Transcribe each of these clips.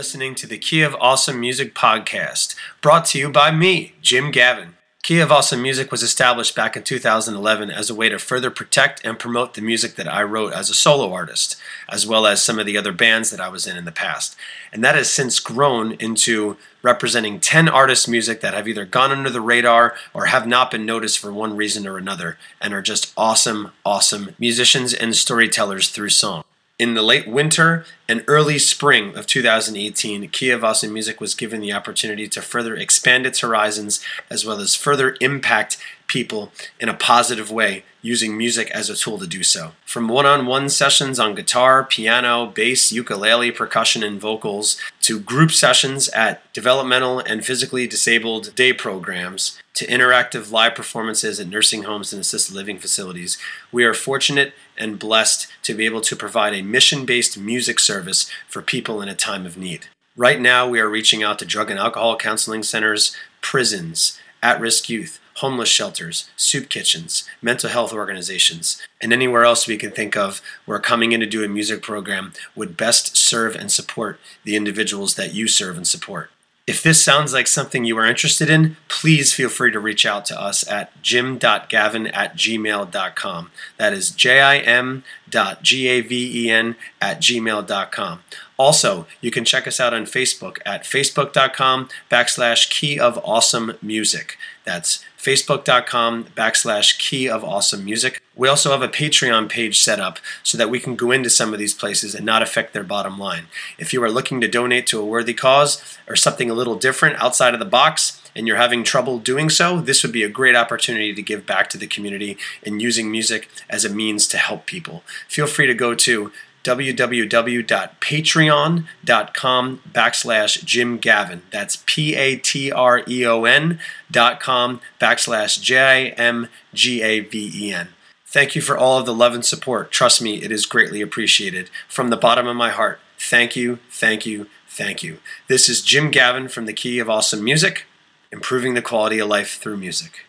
listening to the Key of Awesome Music podcast, brought to you by me, Jim Gavin. Key of Awesome Music was established back in 2011 as a way to further protect and promote the music that I wrote as a solo artist, as well as some of the other bands that I was in the past. And that has since grown into representing 10 artists' music that have either gone under the radar or have not been noticed for one reason or another, and are just awesome, awesome musicians and storytellers through song. In the late winter and early spring of 2018, Key of Awesome Music was given the opportunity to further expand its horizons as well as further impact people in a positive way using music as a tool to do so. From one-on-one sessions on guitar, piano, bass, ukulele, percussion, and vocals, to group sessions at developmental and physically disabled day programs, to interactive live performances at nursing homes and assisted living facilities, we are fortunate and blessed to be able to provide a mission-based music service for people in a time of need. Right now, we are reaching out to drug and alcohol counseling centers, prisons, at-risk youth, homeless shelters, soup kitchens, mental health organizations, and anywhere else we can think of where coming in to do a music program would best serve and support the individuals that you serve and support. If this sounds like something you are interested in, please feel free to reach out to us at jim.gavin@gmail.com. That is jim.gaven@gmail.com. Also, you can check us out on Facebook at facebook.com/Key of Awesome Music. That's facebook.com/Key of Awesome Music. We also have a Patreon page set up so that we can go into some of these places and not affect their bottom line. If you are looking to donate to a worthy cause or something a little different outside of the box, and you're having trouble doing so, this would be a great opportunity to give back to the community and using music as a means to help people. Feel free to go to www.patreon.com/Jim Gavin. That's patreon.com/JIMGAVEN. Thank you for all of the love and support. Trust me, it is greatly appreciated. From the bottom of my heart, thank you, thank you, thank you. This is Jim Gavin from the Key of Awesome Music, improving the quality of life through music.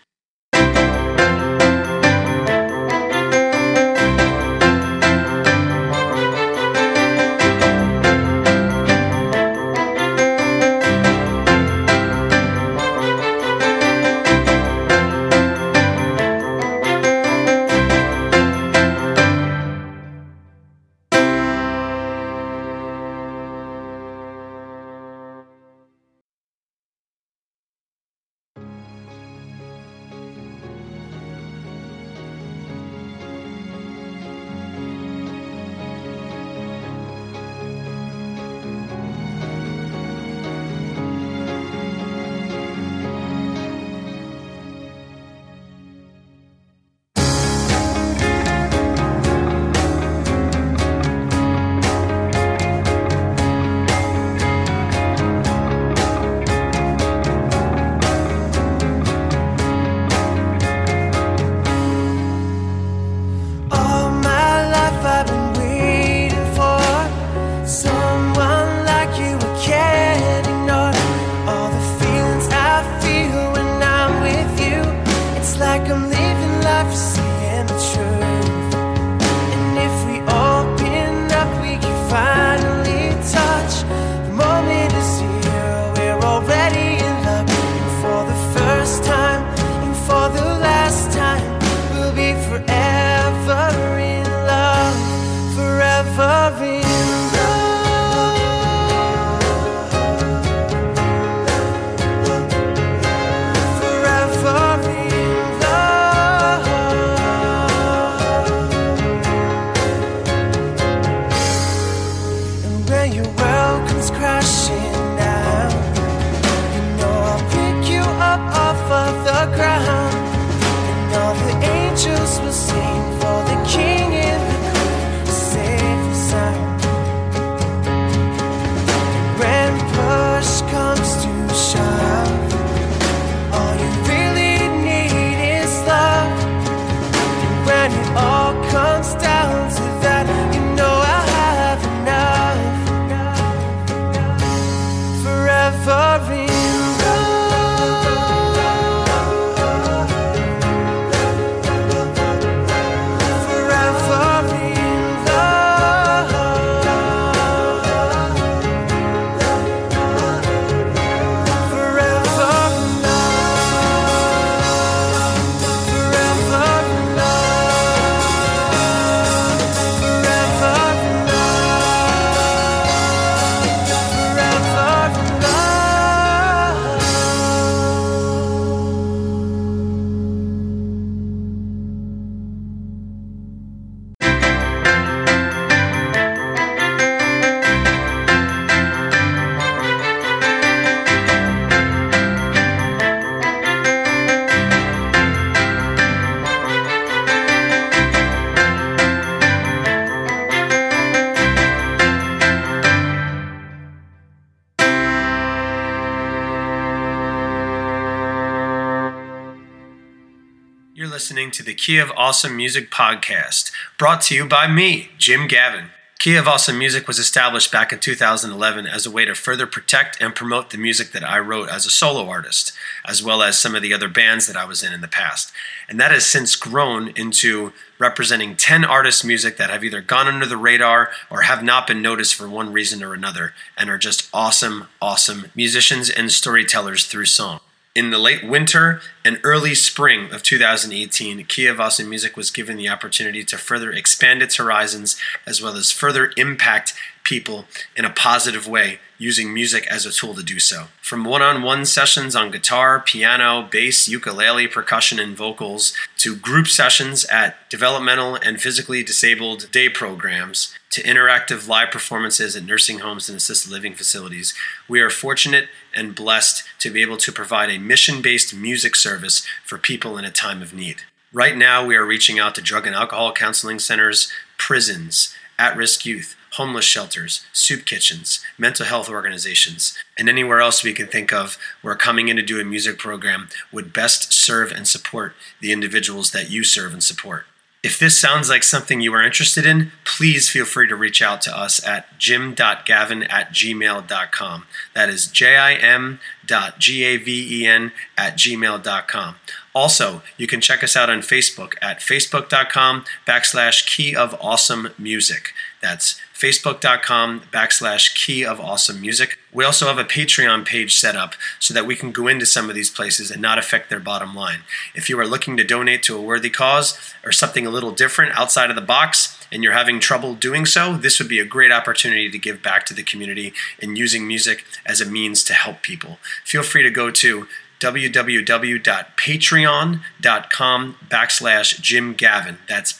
You're listening to the Key of Awesome Music podcast, brought to you by me, Jim Gavin. Key of Awesome Music was established back in 2011 as a way to further protect and promote the music that I wrote as a solo artist, as well as some of the other bands that I was in the past. And that has since grown into representing 10 artists' music that have either gone under the radar or have not been noticed for one reason or another, and are just awesome musicians and storytellers through song. In the late winter and early spring of 2018, Key of Awesome Music was given the opportunity to further expand its horizons as well as further impact people in a positive way using music as a tool to do so. From one-on-one sessions on guitar, piano, bass, ukulele, percussion, and vocals, to group sessions at developmental and physically disabled day programs, to interactive live performances at nursing homes and assisted living facilities, we are fortunate and blessed to be able to provide a mission-based music service for people in a time of need. Right now, we are reaching out to drug and alcohol counseling centers, prisons, at-risk youth, homeless shelters, soup kitchens, mental health organizations, and anywhere else we can think of where coming in to do a music program would best serve and support the individuals that you serve and support. If this sounds like something you are interested in, please feel free to reach out to us at jim.gavin@gmail.com. That is jim.gaven@gmail.com. Also, you can check us out on Facebook at facebook.com/Key of Awesome Music. That's facebook.com/Key of Awesome Music. We also have a Patreon page set up so that we can go into some of these places and not affect their bottom line. If you are looking to donate to a worthy cause or something a little different outside of the box and you're having trouble doing so, this would be a great opportunity to give back to the community and using music as a means to help people. Feel free to go to www.patreon.com/Jim Gavin. That's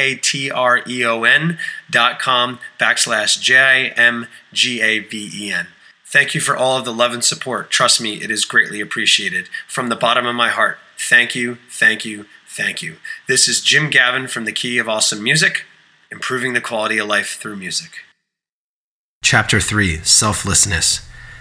patreon.com/JIMGAVEN. Thank you for all of the love and support. Trust me, it is greatly appreciated. From the bottom of my heart, thank you, thank you, thank you. This is Jim Gavin from the Key of Awesome Music, improving the quality of life through music. Chapter 3, Selflessness.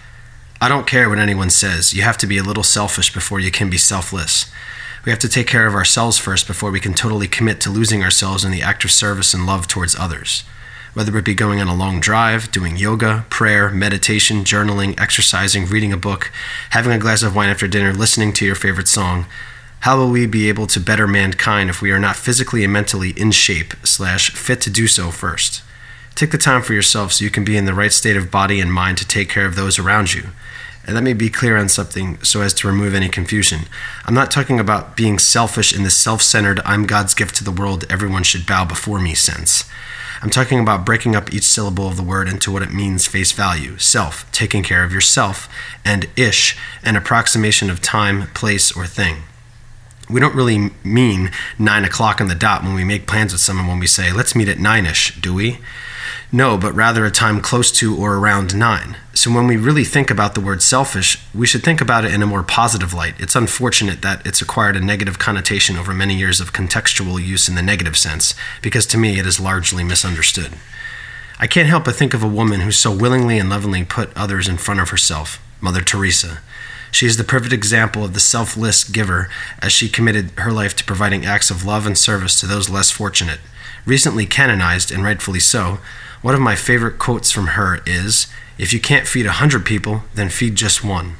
I don't care what anyone says. You have to be a little selfish before you can be selfless. We have to take care of ourselves first before we can totally commit to losing ourselves in the act of service and love towards others. Whether it be going on a long drive, doing yoga, prayer, meditation, journaling, exercising, reading a book, having a glass of wine after dinner, listening to your favorite song, how will we be able to better mankind if we are not physically and mentally in shape/fit to do so first? Take the time for yourself so you can be in the right state of body and mind to take care of those around you. And let me be clear on something so as to remove any confusion. I'm not talking about being selfish in the self-centered, I'm God's gift to the world, everyone should bow before me sense. I'm talking about breaking up each syllable of the word into what it means face value, self, taking care of yourself, and ish, an approximation of time, place, or thing. We don't really mean 9 o'clock on the dot when we make plans with someone when we say, let's meet at 9-ish, do we? No, but rather a time close to or around 9. So when we really think about the word selfish, we should think about it in a more positive light. It's unfortunate that it's acquired a negative connotation over many years of contextual use in the negative sense, because to me it is largely misunderstood. I can't help but think of a woman who so willingly and lovingly put others in front of herself, Mother Teresa. She is the perfect example of the selfless giver as she committed her life to providing acts of love and service to those less fortunate. Recently canonized, and rightfully so, one of my favorite quotes from her is, "If you can't feed 100 people, then feed just one."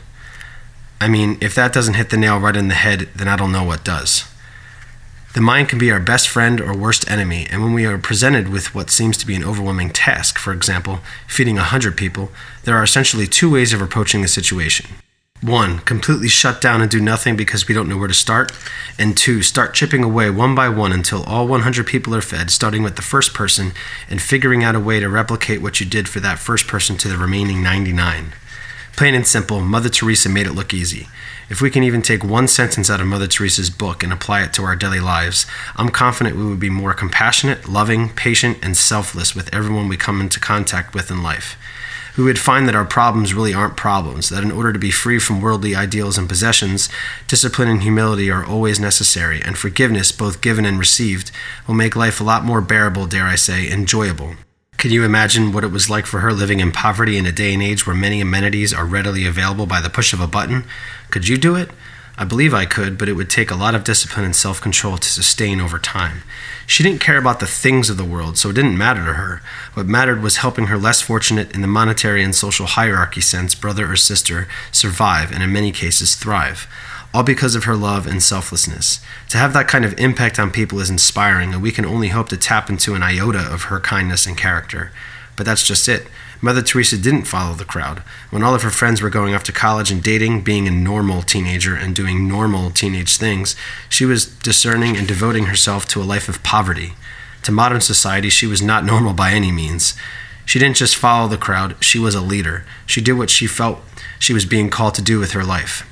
I mean, if that doesn't hit the nail right in the head, then I don't know what does. The mind can be our best friend or worst enemy, and when we are presented with what seems to be an overwhelming task, for example, feeding 100 people, there are essentially two ways of approaching the situation. 1, completely shut down and do nothing because we don't know where to start. And 2, start chipping away one by one until all 100 people are fed, starting with the first person and figuring out a way to replicate what you did for that first person to the remaining 99. Plain and simple, Mother Teresa made it look easy. If we can even take one sentence out of Mother Teresa's book and apply it to our daily lives, I'm confident we would be more compassionate, loving, patient, and selfless with everyone we come into contact with in life. We would find that our problems really aren't problems, that in order to be free from worldly ideals and possessions, discipline and humility are always necessary, and forgiveness, both given and received, will make life a lot more bearable, dare I say, enjoyable. Can you imagine what it was like for her living in poverty in a day and age where many amenities are readily available by the push of a button? Could you do it? I believe I could, but it would take a lot of discipline and self-control to sustain over time. She didn't care about the things of the world, so it didn't matter to her. What mattered was helping her less fortunate in the monetary and social hierarchy sense brother or sister survive and in many cases thrive. All because of her love and selflessness. To have that kind of impact on people is inspiring, and we can only hope to tap into an iota of her kindness and character. But that's just it. Mother Teresa didn't follow the crowd. When all of her friends were going off to college and dating, being a normal teenager and doing normal teenage things, she was discerning and devoting herself to a life of poverty. To modern society, she was not normal by any means. She didn't just follow the crowd, she was a leader. She did what she felt she was being called to do with her life.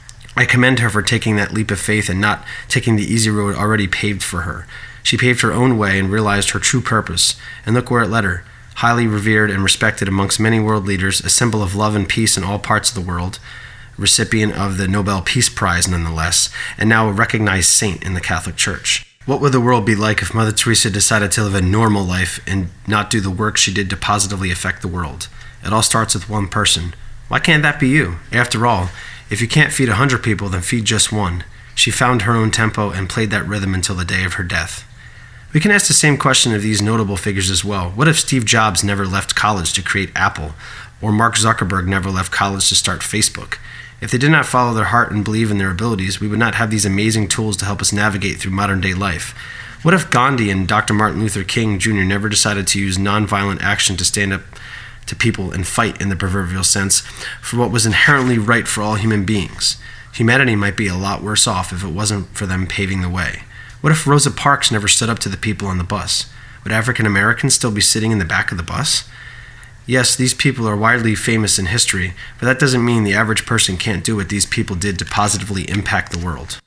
I commend her for taking that leap of faith and not taking the easy road already paved for her. She paved her own way and realized her true purpose, and look where it led her. Highly revered and respected amongst many world leaders, a symbol of love and peace in all parts of the world, recipient of the Nobel Peace Prize nonetheless, and now a recognized saint in the Catholic Church. What would the world be like if Mother Teresa decided to live a normal life and not do the work she did to positively affect the world? It all starts with one person. Why can't that be you? After all, if you can't feed 100 people, then feed just one. She found her own tempo and played that rhythm until the day of her death. We can ask the same question of these notable figures as well. What if Steve Jobs never left college to create Apple, or Mark Zuckerberg never left college to start Facebook? If they did not follow their heart and believe in their abilities, we would not have these amazing tools to help us navigate through modern-day life. What if Gandhi and Dr. Martin Luther King Jr. never decided to use nonviolent action to stand up to people and fight, in the proverbial sense, for what was inherently right for all human beings? Humanity might be a lot worse off if it wasn't for them paving the way. What if Rosa Parks never stood up to the people on the bus? Would African Americans still be sitting in the back of the bus? Yes, these people are widely famous in history, but that doesn't mean the average person can't do what these people did to positively impact the world.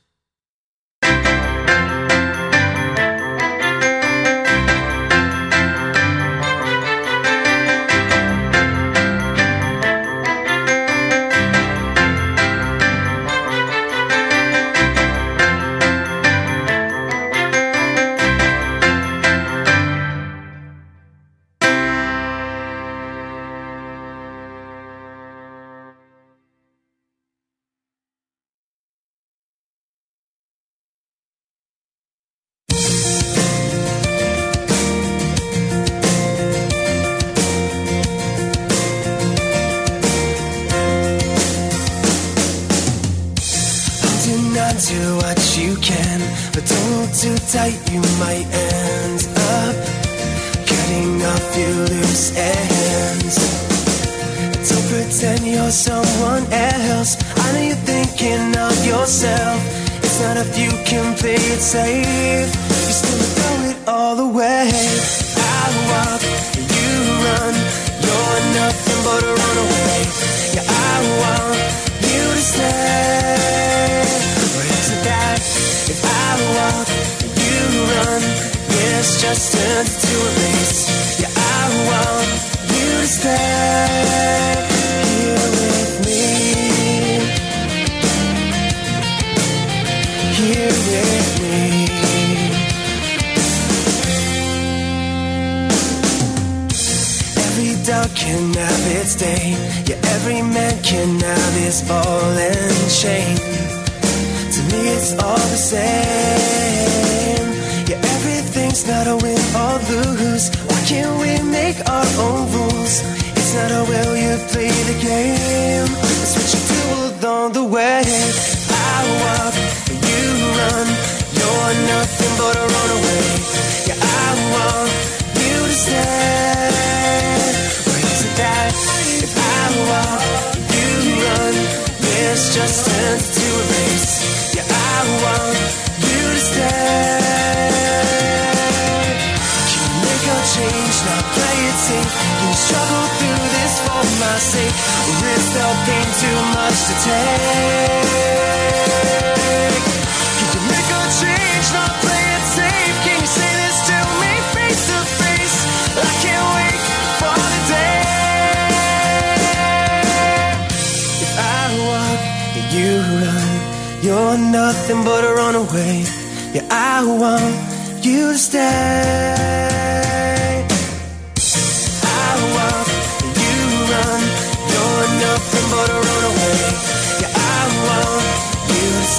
Do what you can, but don't hold too tight, you might end up cutting off your loose ends. Don't pretend you're someone else. I know you're thinking of yourself. It's not if you can play it safe. You still throw it all away. I walk, you run. You're nothing but a runaway. Yeah, I want you to stay. That if I walk, you run, this just turns to a race. Yeah, I want you to stay here with me, here with me. Every dog can have its day. Yeah, every man can have his ball and chain. To me it's all the same. Yeah, everything's not a win or lose. Why can't we make our own rules? It's not a will you play the game. It's what you do along the way. I walk, you run. You're nothing but a runaway. Yeah, I want you to stay. Or is it that if I walk, you run, this just turns to a race? Yeah, I want you to stay. Can you make a change, not play it safe? Can you struggle through this for my sake? Or is the pain too much to take? Can you make a change, not play it safe? Can you say this to me face to face? I can't wait for the day. If I walk and you run, you're nothing but a runaway. Yeah, I want you to stay. I want you run. You're nothing but a runaway. Yeah, I want you to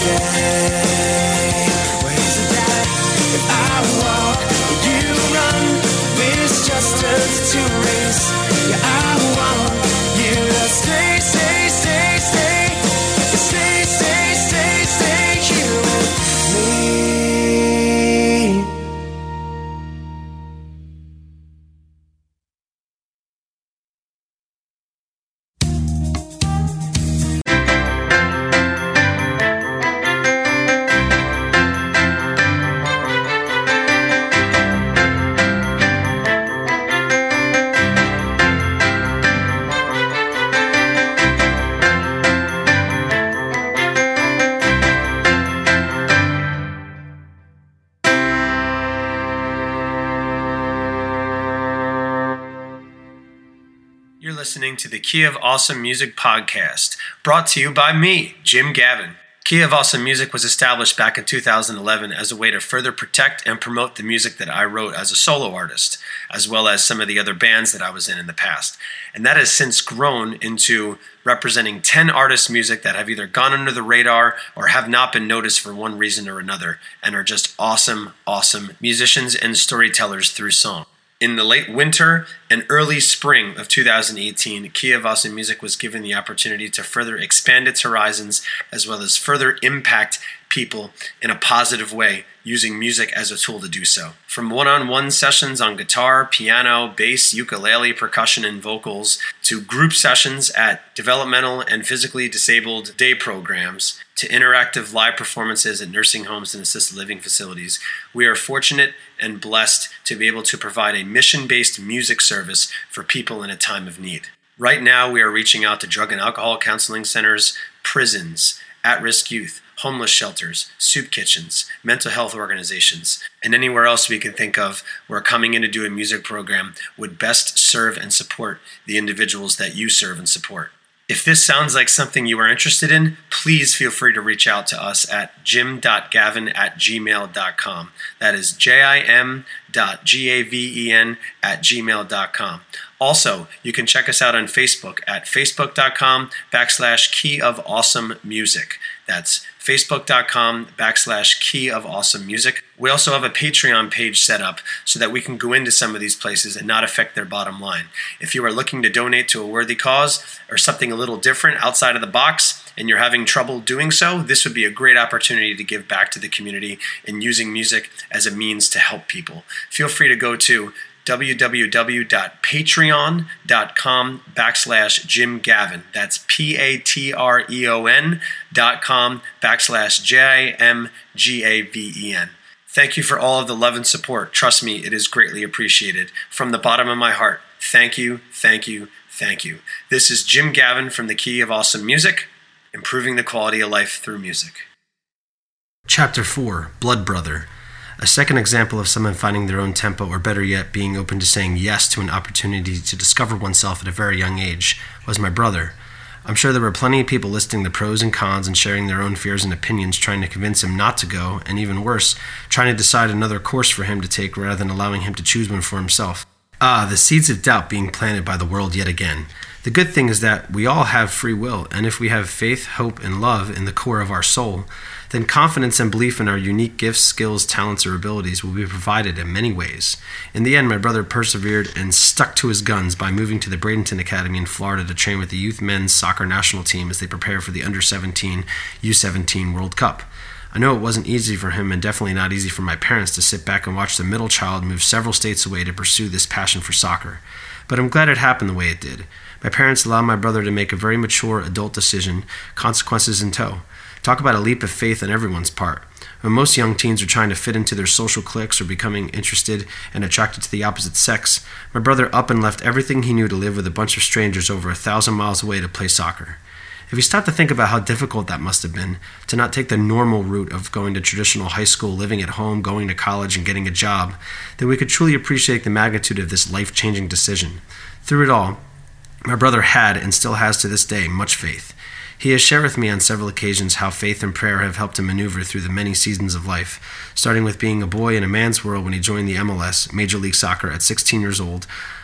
listening to the Key of Awesome Music podcast, brought to you by me, Jim Gavin. Key of Awesome Music was established back in 2011 as a way to further protect and promote the music that I wrote as a solo artist, as well as some of the other bands that I was in the past. And that has since grown into representing 10 artists' music that have either gone under the radar or have not been noticed for one reason or another, and are just awesome, awesome musicians and storytellers through song. In the late winter and early spring of 2018, Key of Awesome Music was given the opportunity to further expand its horizons as well as further impact people in a positive way using music as a tool to do so. From one-on-one sessions on guitar, piano, bass, ukulele, percussion, and vocals, to group sessions at developmental and physically disabled day programs, to interactive live performances at nursing homes and assisted living facilities, we are fortunate and blessed to be able to provide a mission-based music service for people in a time of need. Right now, we are reaching out to drug and alcohol counseling centers, prisons, at-risk youth, homeless shelters, soup kitchens, mental health organizations, and anywhere else we can think of where coming in to do a music program would best serve and support the individuals that you serve and support. If this sounds like something you are interested in, please feel free to reach out to us at jim.gavin@gmail.com. That is jim.gaven@gmail.com. Also, you can check us out on Facebook at facebook.com/Key of Awesome Music. That's facebook.com/Key of Awesome Music. We also have a Patreon page set up so that we can go into some of these places and not affect their bottom line. If you are looking to donate to a worthy cause or something a little different outside of the box and you're having trouble doing so, this would be a great opportunity to give back to the community and using music as a means to help people. Feel free to go to www.patreon.com/Jim Gavin. That's patreon.com/JIMGAVEN. Thank you for all of the love and support. Trust me, it is greatly appreciated. From the bottom of my heart, thank you, thank you, thank you. This is Jim Gavin from the Key of Awesome Music, improving the quality of life through music. Chapter 4, Blood Brother. A second example of someone finding their own tempo, or better yet, being open to saying yes to an opportunity to discover oneself at a very young age, was my brother. I'm sure there were plenty of people listing the pros and cons and sharing their own fears and opinions, trying to convince him not to go, and even worse, trying to decide another course for him to take rather than allowing him to choose one for himself. The seeds of doubt being planted by the world yet again. The good thing is that we all have free will, and if we have faith, hope, and love in the core of our soul, then confidence and belief in our unique gifts, skills, talents, or abilities will be provided in many ways. In the end, my brother persevered and stuck to his guns by moving to the Bradenton Academy in Florida to train with the youth men's soccer national team as they prepare for the Under-17 U17 World Cup. I know it wasn't easy for him, and definitely not easy for my parents, to sit back and watch the middle child move several states away to pursue this passion for soccer. But I'm glad it happened the way it did. My parents allowed my brother to make a very mature adult decision, consequences in tow. Talk about a leap of faith on everyone's part. When most young teens are trying to fit into their social cliques or becoming interested and attracted to the opposite sex, my brother up and left everything he knew to live with a bunch of strangers over 1,000 miles away to play soccer. If you stop to think about how difficult that must have been, to not take the normal route of going to traditional high school, living at home, going to college, and getting a job, then we could truly appreciate the magnitude of this life-changing decision. Through it all, my brother had, and still has to this day, much faith. He has shared with me on several occasions how faith and prayer have helped him maneuver through the many seasons of life, starting with being a boy in a man's world when he joined the MLS, Major League Soccer, at 16 years old,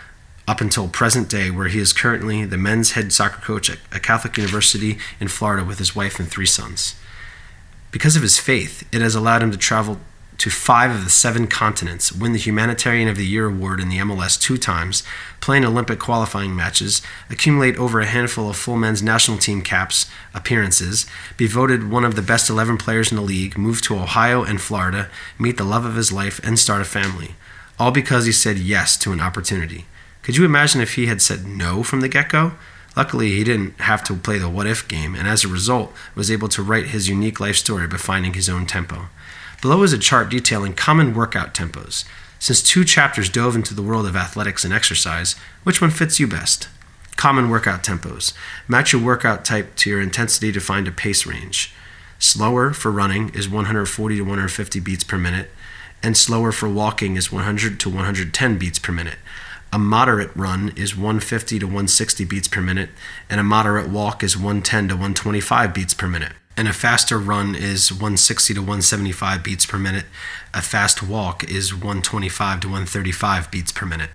up until present day, where he is currently the men's head soccer coach at a Catholic university in Florida with his wife and 3 sons. Because of his faith, it has allowed him to travel to 5 of the 7 continents, win the Humanitarian of the Year award in the MLS 2 times, play in Olympic qualifying matches, accumulate over a handful of full men's national team caps, appearances, be voted one of the best 11 players in the league, move to Ohio and Florida, meet the love of his life, and start a family. All because he said yes to an opportunity. Could you imagine if he had said no from the get-go? Luckily, he didn't have to play the what-if game, and as a result, was able to write his unique life story by finding his own tempo. Below is a chart detailing common workout tempos. Since 2 chapters dove into the world of athletics and exercise, which one fits you best? Common workout tempos. Match your workout type to your intensity to find a pace range. Slower for running is 140 to 150 beats per minute, and slower for walking is 100 to 110 beats per minute. A moderate run is 150 to 160 beats per minute, and a moderate walk is 110 to 125 beats per minute. And a faster run is 160 to 175 beats per minute. A fast walk is 125 to 135 beats per minute.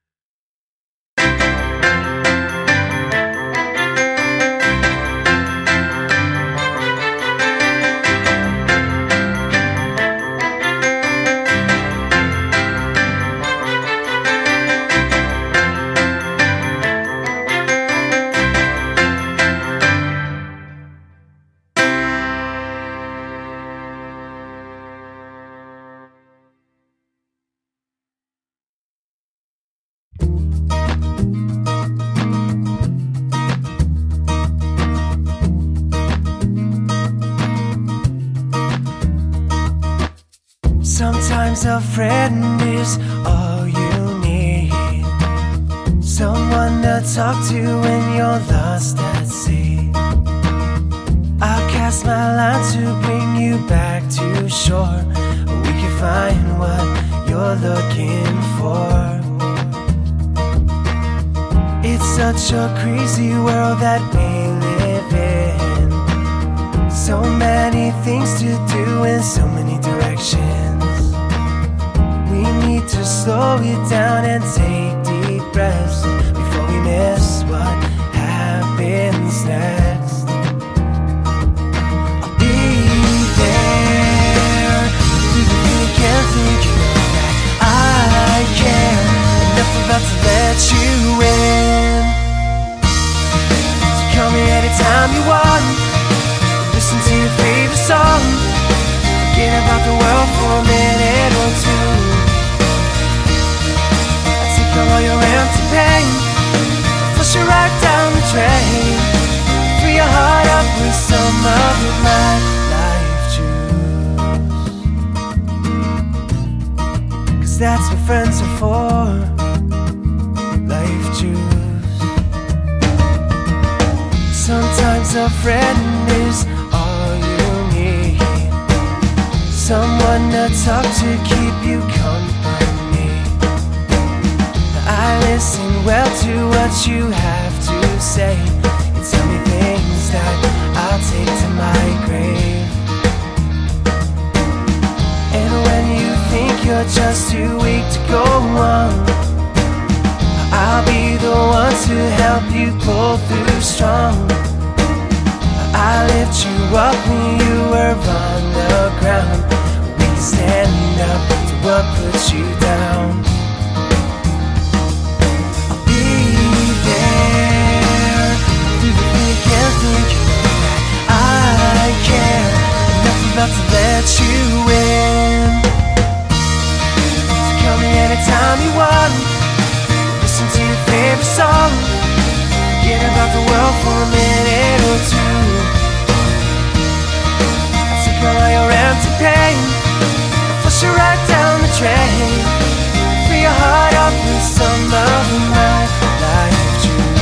Sometimes a friend is all you need, someone to talk to when you're lost at sea. I'll cast my line to bring you back to shore. We can find what you're looking for. It's such a crazy world that we live in, so many things to do in so many directions. We need to slow it down and take deep breaths before we miss what happens next. I'll be there through the thick and thin. You know that I care enough about to let you in. So call me anytime you want, listen to your favorite song, forget about the world for a minute or two. All your empty pain, flush it right down the drain. Fill your heart up with some of my life juice, 'cause that's what friends are for. Life juice. Sometimes a friend is all you need, someone to talk to, keep you company. I listen well to what you have to say. You tell me things that I'll take to my grave. And when you think you're just too weak to go on, I'll be the one to help you pull through strong. I lift you up when you were on the ground. We stand up to what puts you down. About to let you in. So call me anytime you want, listen to your favorite song, forget about the world for a minute or two. I take all your empty pain, flush it right down the drain. Fill your heart up with some of my life juice.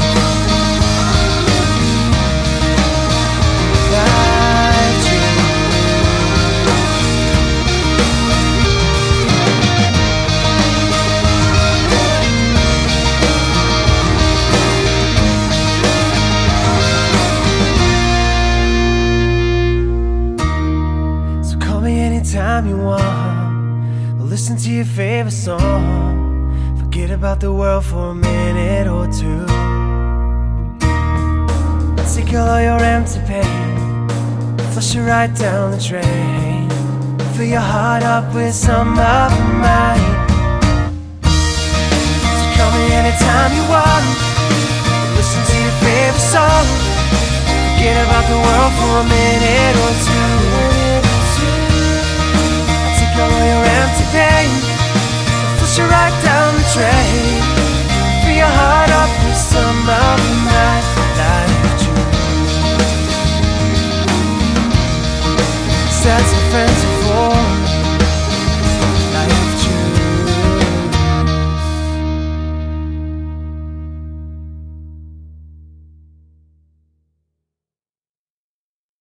Anytime you want, listen to your favorite song, forget about the world for a minute or two. Take all your empty pain, flush it right down the drain. Fill your heart up with some of mine. So call me anytime you want, listen to your favorite song, forget about the world for a minute or two. All your empty pain, flush it right down the drain. Fill your heart up with some of my life juice. 'Cause that's what friends are